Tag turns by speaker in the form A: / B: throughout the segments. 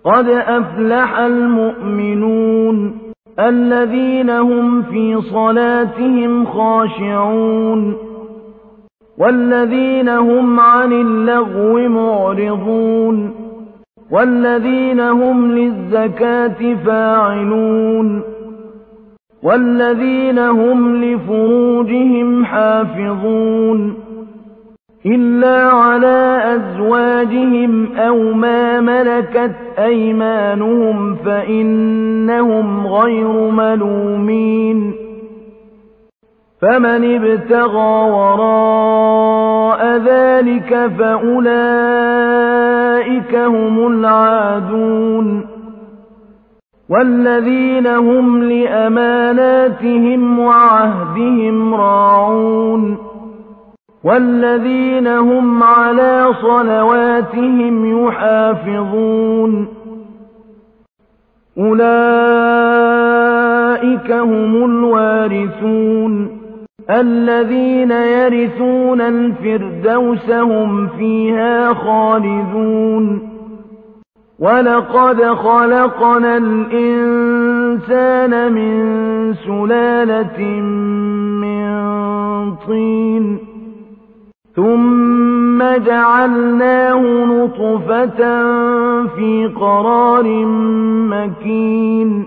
A: قد أفلح المؤمنون الذين هم في صلاتهم خاشعون والذين هم عن اللغو معرضون والذين هم للزكاة فاعلون والذين هم لفروجهم حافظون إلا على أزواجهم أو ما ملكت أيمانهم فإنهم غير ملومين فمن ابتغى وراء ذلك فأولئك هم العادون والذين هم لأماناتهم وعهدهم راعون والذين هم على صلواتهم يحافظون أولئك هم الوارثون الذين يرثون الفردوس هم فيها خالدون ولقد خلقنا الإنسان من سلالة من طين ثم جعلناه نطفة في قرار مكين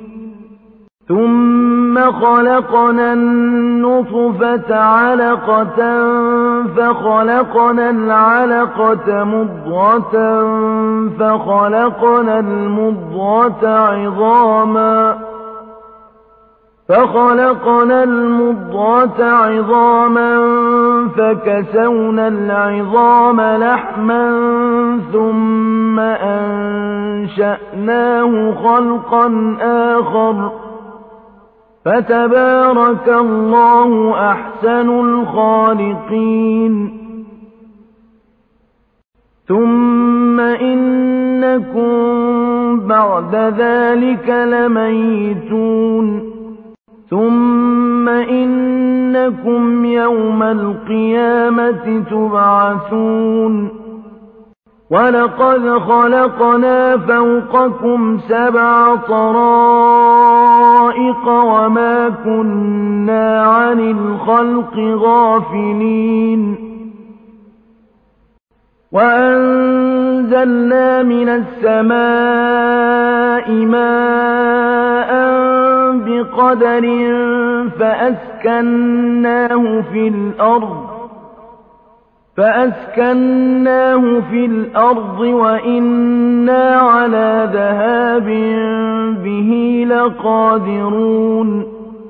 A: ثم خلقنا النطفة علقة فخلقنا العلقة مضغة فخلقنا المضغة عظاما فكسونا العظام لحما ثم أنشأناه خلقا آخر فتبارك الله أحسن الخالقين ثم إنكم بعد ذلك لميتون ثم إنكم يوم القيامة تبعثون ولقد خلقنا فوقكم 7 طرائق وما كنا عن الخلق غافلين وأنزلنا من السماء ماء بقدر فأسكناه في الأرض وإنا على ذهاب به لقادرون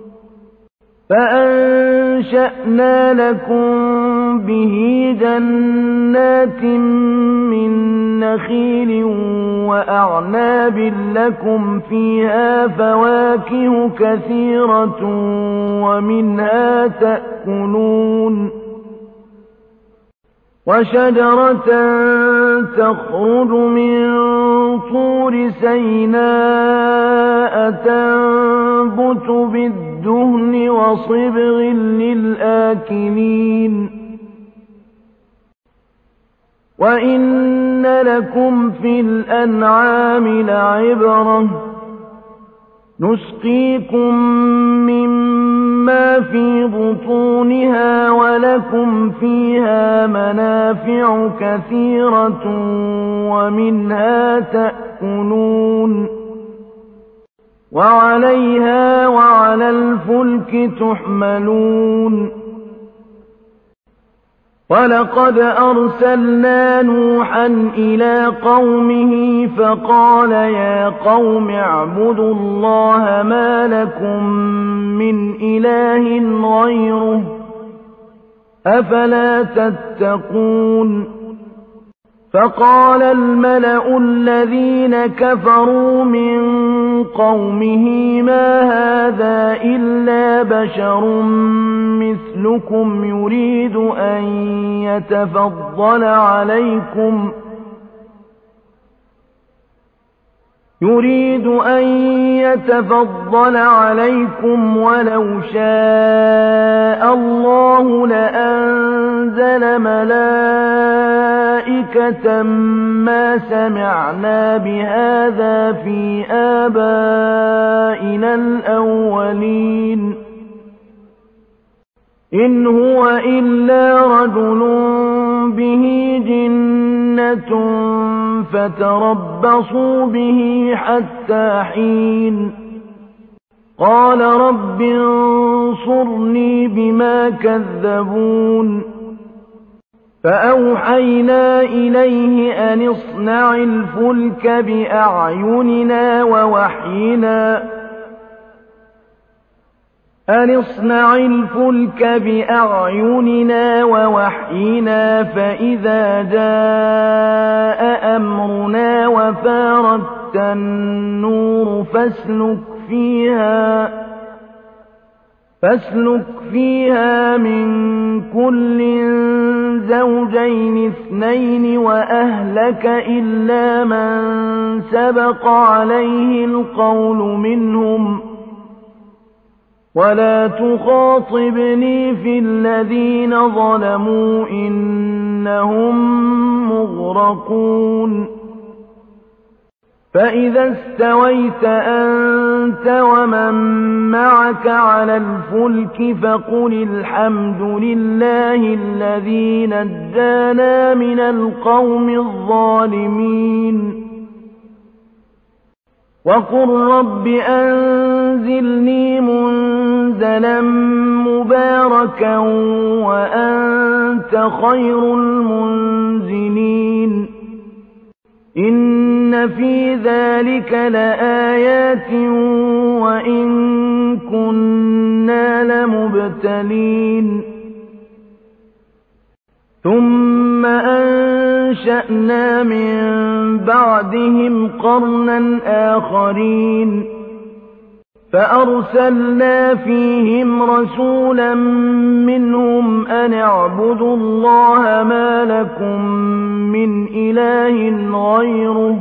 A: فأنشأنا لكم به جنات من نخيل وأعناب لكم فيها فواكه كثيرة ومنها تأكلون وشجرة تخرج من طور سيناء تنبت بالدهن وصبغ للآكلين وإن لكم في الأنعام لعبرة نسقيكم مما في بطونها ولكم فيها منافع كثيرة ومنها تأكلون وعليها وعلى الفلك تحملون ولقد أرسلنا نوحا إلى قومه فقال يا قوم اعبدوا الله ما لكم من إله غيره أفلا تتقون فقال الملأ الذين كفروا من قومه ما هذا إلا بشر مثلكم يريد أن يتفضل يريد أن يتفضل عليكم ولو شاء الله لأنزل ملائكة ما سمعنا بهذا في آبائنا الأولين إن هو إلا رجل به جنة فتربصوا به حتى حين قال رب انصرني بما كذبون فأوحينا إليه أن اصنع الفلك بأعيننا ووحينا فإذا جاء أمرنا وفارت النور فاسلك فيها من كل زوجين اثنين وأهلك إلا من سبق عليه القول منهم ولا تخاطبني في الذين ظلموا إنهم مغرقون فإذا استويت أنت ومن معك على الفلك فقل الحمد لله الذي نجانا من القوم الظالمين وقل رب أنزلني منزلا مباركا وأنت خير المنزلين إن في ذلك لآيات وإن كنا لمبتلين ثم أنشأنا من بعدهم قرنا آخرين فأرسلنا فيهم رسولا منهم أن اعبدوا الله ما لكم من إله غيره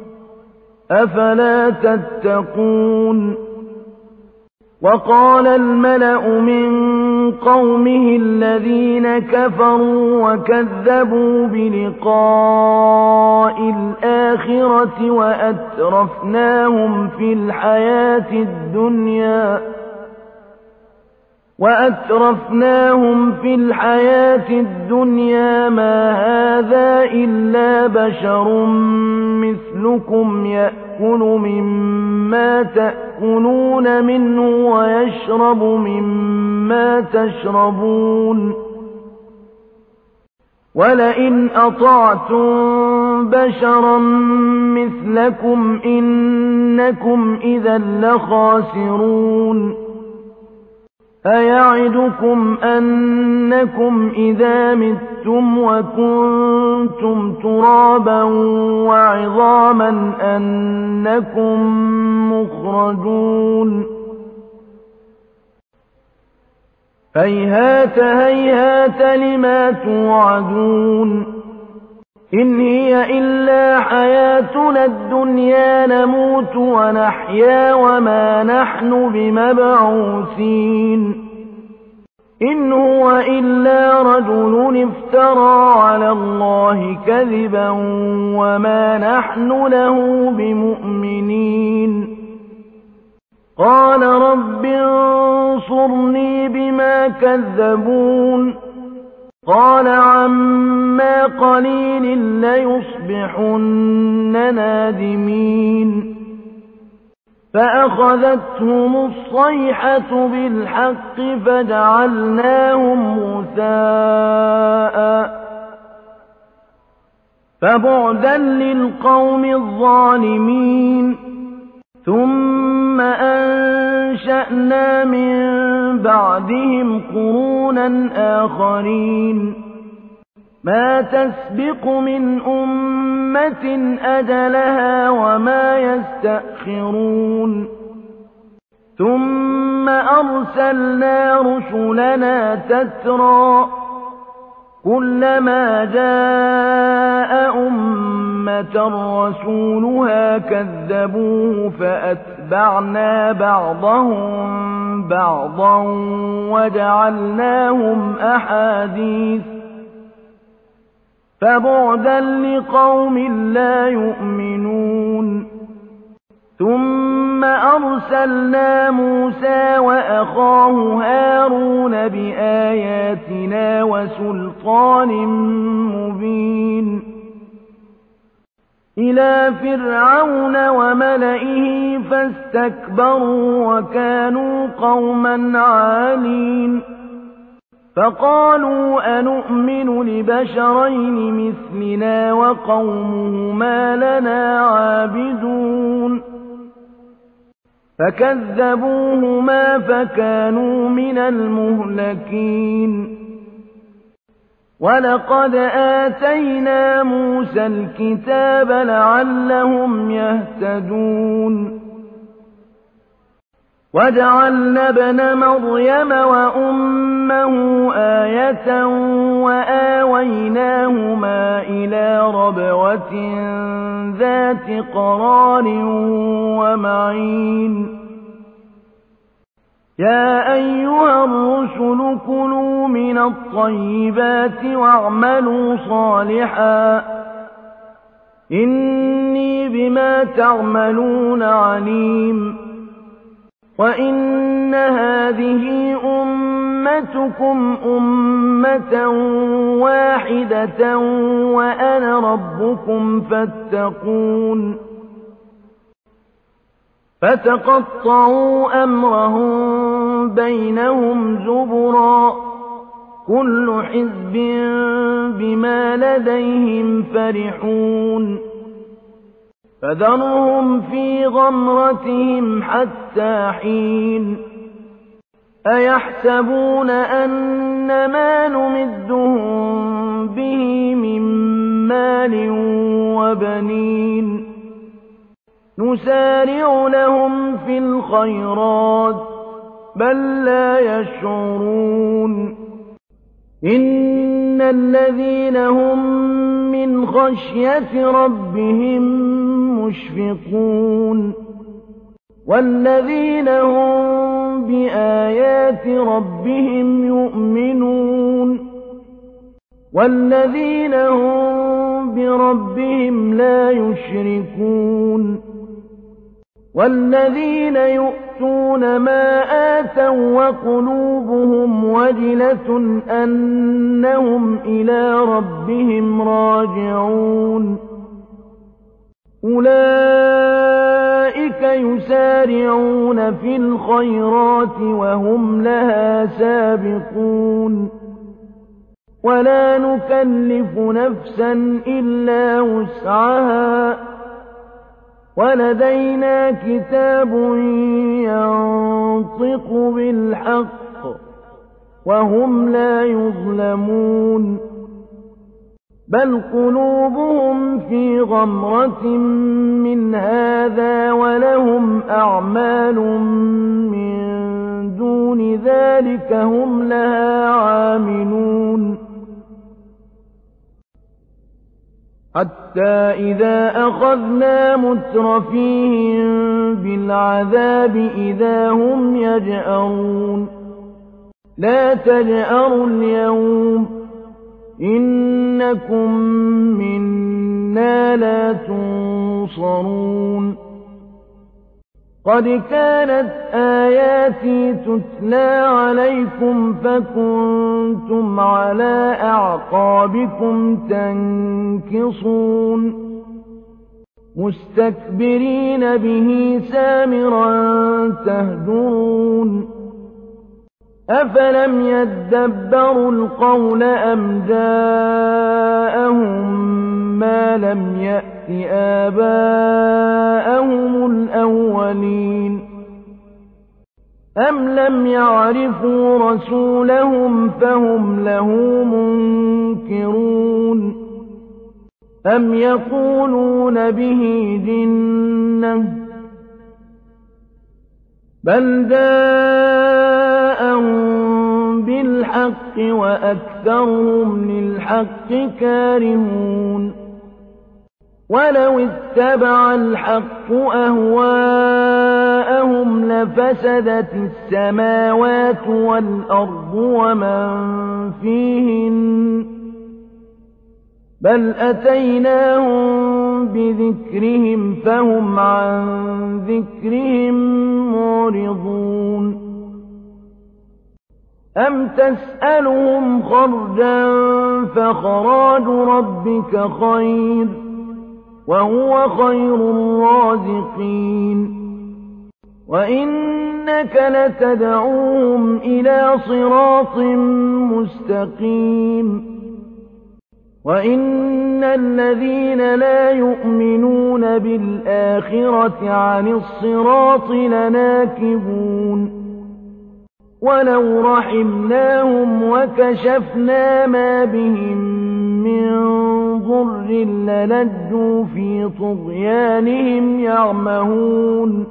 A: أفلا تتقون وقال الملأ من قومه الذين كفروا وكذبوا بلقاء الآخرة وأترفناهم في الحياة الدنيا ما هذا إلا بشر مثلكم يأكل مما تأكلون منه ويشرب مما تشربون ولئن أطعتم بشرا مثلكم إنكم إذا لخاسرون أيعدكم أنكم إذا متم وكنتم ترابا وعظاما أنكم مخرجون هيهات هيهات لما توعدون إن هي إلا حياتنا الدنيا نموت ونحيا وما نحن بمبعوثين إن هو إلا رجل افترى على الله كذبا وما نحن له بمؤمنين قال رب انصرني بما كذبون قال عما قليل ليصبحن نادمين فأخذتهم الصيحة بالحق فجعلناهم غثاء فبعدا للقوم الظالمين ثم أنشأنا من بعدهم قرونا آخرين ما تسبق من أمة أجلها وما يستأخرون ثم أرسلنا رسلنا تترى كلما جاء أمة رسولها كذبوه فأتبعنا بعضهم بعضا وجعلناهم أحاديث فبعدا لقوم لا يؤمنون ثم أرسلنا موسى وأخاه هارون بآياتنا وسلطان مبين إلى فرعون وملئه فاستكبروا وكانوا قوما عالين فقالوا أنؤمن لبشرين مثلنا وقومهما لنا عابدون فكذبوهما فكانوا من المهلكين ولقد آتينا موسى الكتاب لعلهم يهتدون وجعلنا ابن مريم وأمه آية وآويناهما إلى ربوة ذات قرار ومعين يا أيها الرسل كلوا من الطيبات واعملوا صالحا إني بما تعملون عليم وإن هذه أمتكم أمة واحدة وأنا ربكم فاتقون فتقطعوا أمرهم بينهم زبرا كل حزب بما لديهم فرحون فذرهم في غمرتهم حتى حين أيحسبون أن ما نمدهم به من مال وبنين نسارع لهم في الخيرات بل لا يشعرون إن الذين هم من خشية ربهم مشفقون والذين هم بآيات ربهم يؤمنون والذين هم بربهم لا يشركون والذين يؤتون ما آتوا وقلوبهم وجلة أنهم إلى ربهم راجعون أولئك يسارعون في الخيرات وهم لها سابقون ولا نكلف نفسا إلا وسعها ولدينا كتاب ينطق بالحق وهم لا يظلمون بل قلوبهم في غمرة من هذا ولهم أعمال من دون ذلك هم لها عاملون حتى إذا أخذنا مترفيهم بالعذاب إذا هم يجأرون لا تجأروا اليوم إنكم منا لا تنصرون قد كانت آياتي تتلى عليكم فكنتم على أعقابكم تنكصون مستكبرين به سامرا تهجرون أفلم يدبروا القول أم جاءهم ما لم يأت آباءهم الأولين أم لم يعرفوا رسولهم فهم له منكرون أم يقولون به جنة بل جاءهم بالحق وأكثرهم للحق كارهون ولو اتبع الحق أهواءهم لفسدت السماوات والأرض ومن فيهن بل أتيناهم بذكرهم فهم عن ذكرهم معرضون أم تسألهم خرجا فخراج ربك خير وهو خير الرازقين وإنك لتدعوهم إلى صراط مستقيم وإن الذين لا يؤمنون بالآخرة عن الصراط لناكبون ولو رحمناهم وكشفنا ما بهم من ضر للجوا في طغيانهم يعمهون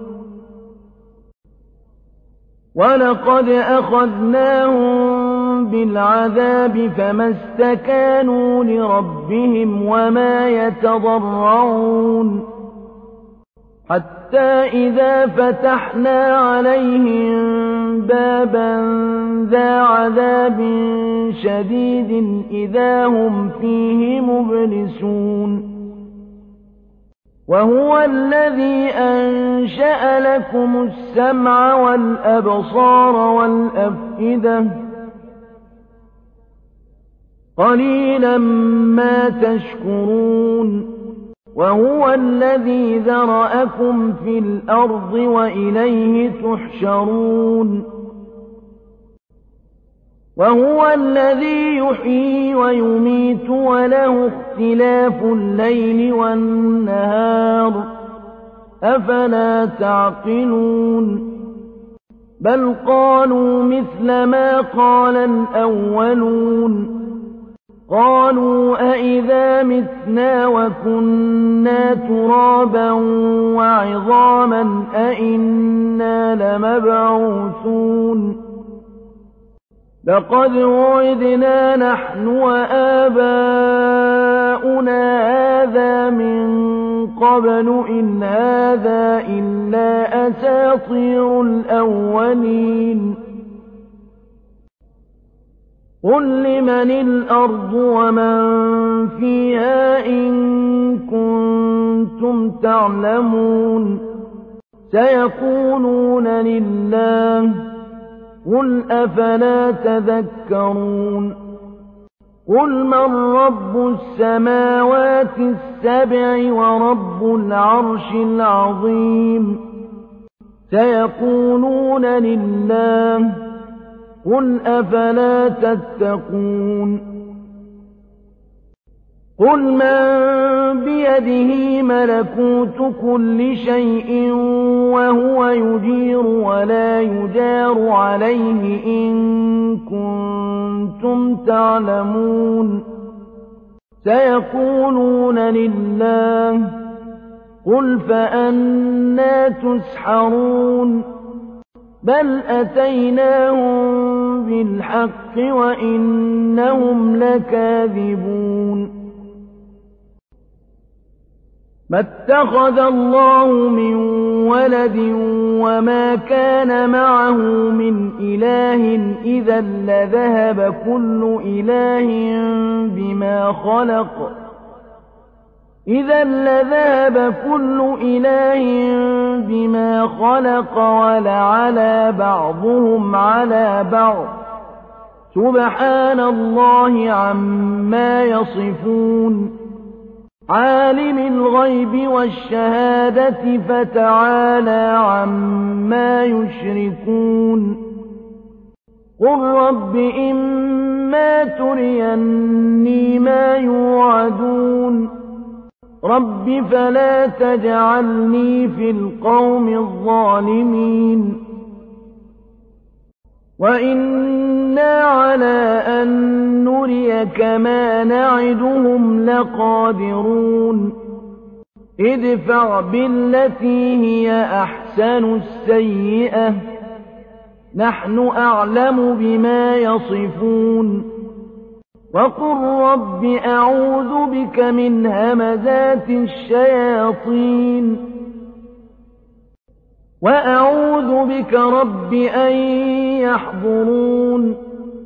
A: ولقد أخذناهم بالعذاب فما استكانوا لربهم وما يتضرعون حتى إذا فتحنا عليهم بابا ذا عذاب شديد إذا هم فيه مبلسون وهو الذي أنشأ لكم السمع والأبصار والأفئدة قليلا ما تشكرون وهو الذي ذرأكم في الأرض وإليه تحشرون وهو الذي يحيي ويميت وله اختلاف الليل والنهار أفلا تعقلون بل قالوا مثل ما قال الأولون قالوا أئذا متنا وكنا ترابا وعظاما أئنا لمبعوثون لقد وعدنا نحن وآباؤنا هذا من قبل إن هذا إلا أساطير الأولين قل لمن الأرض ومن فيها إن كنتم تعلمون سيقولون لله قل أفلا تذكرون قل من رب السماوات السبع ورب العرش العظيم سيقولون لله قل أفلا تتقون قل من بيده ملكوت كل شيء وهو يجير ولا يجار عليه إن كنتم تعلمون سيقولون لله قل فأنى تسحرون بل أتيناهم بالحق وإنهم لكاذبون ما اتخذ الله من ولد وما كان معه من إله إذا لذهب كل إله بما خلق بما خلق ولعلى بعضهم على بعض سبحان الله عما يصفون عالم الغيب والشهادة فتعالى عما يشركون قل رب إما تريني ما يوعدون رب فلا تجعلني في القوم الظالمين وإنا على أن نريك ما نعدهم لقادرون ادفع بالتي هي أحسن السيئة نحن أعلم بما يصفون وقل رب أعوذ بك من همزات الشياطين وأعوذ بك رب أن يحضرون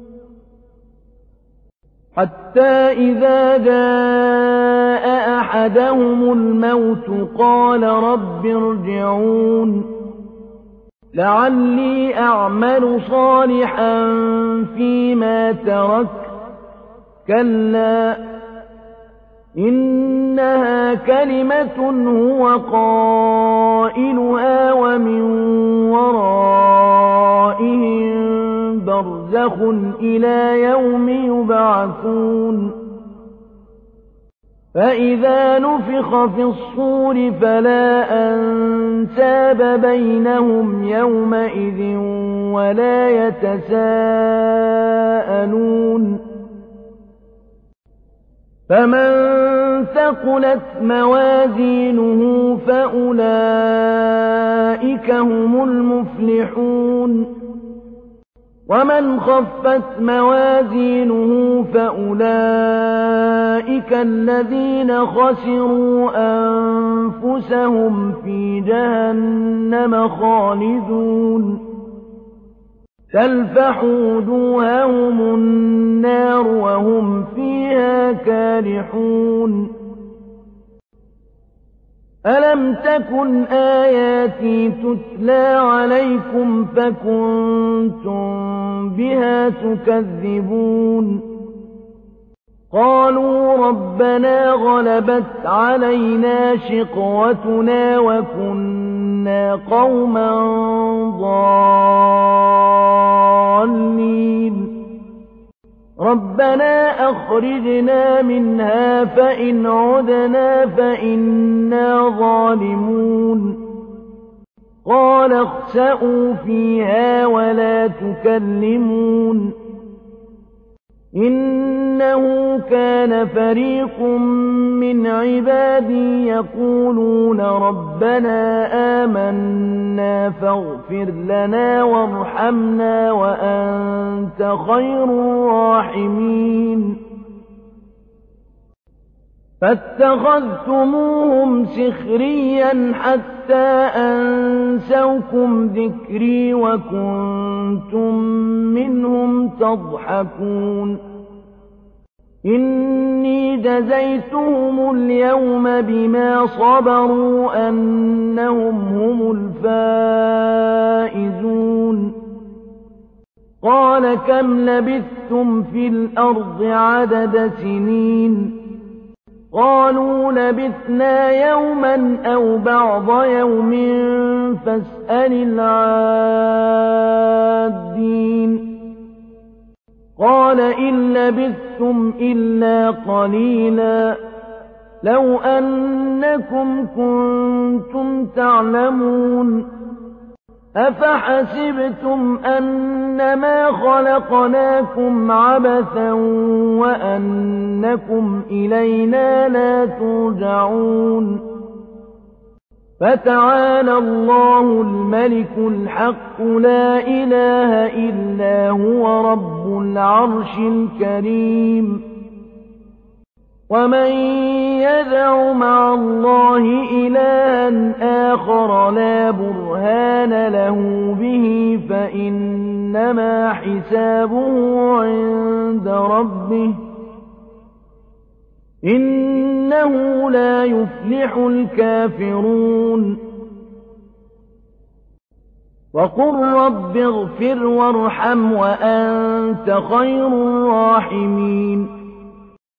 A: حتى إذا جاء أحدهم الموت قال رب ارجعون لعلي أعمل صالحا فيما تركت كلا إنها كلمة هو قائلها ومن ورائهم برزخ إلى يوم يبعثون فإذا نفخ في الصور فلا أنساب بينهم يومئذ ولا يتساءلون فمن ثقلت موازينه فأولئك هم المفلحون ومن خفت موازينه فأولئك الذين خسروا أنفسهم في جهنم خالدون تلفح وجوههم النار وهم فيها كالحون ألم تكن آياتي تتلى عليكم فكنتم بها تكذبون قالوا ربنا غلبت علينا شقوتنا وكنا قوما ضالين ربنا أخرجنا منها فإن عدنا فإنا ظالمون قال اخسئوا فيها ولا تكلمون إنه كان فريق من عبادي يقولون ربنا آمنا فاغفر لنا وارحمنا وأنت خير الراحمين فاتخذتموهم سخريا حتى أنسوكم ذكري وكنتم منهم تضحكون إني جزيتهم اليوم بما صبروا أنهم هم الفائزون قال كم لبثتم في الأرض عدد سنين قالوا لبثنا يوما أو بعض يوم فاسأل العادين قال إن لبثتم إلا قليلا لو أنكم كنتم تعلمون أفحسبتم أنما خلقناكم عبثا وأنكم إلينا لا ترجعون فتعالى الله الملك الحق لا إله إلا هو رب العرش الكريم ومن يدع مع الله إلها آخر لا برهان له به فإنما حسابه عند ربه إنه لا يفلح الكافرون وقل رب اغفر وارحم وأنت خير الراحمين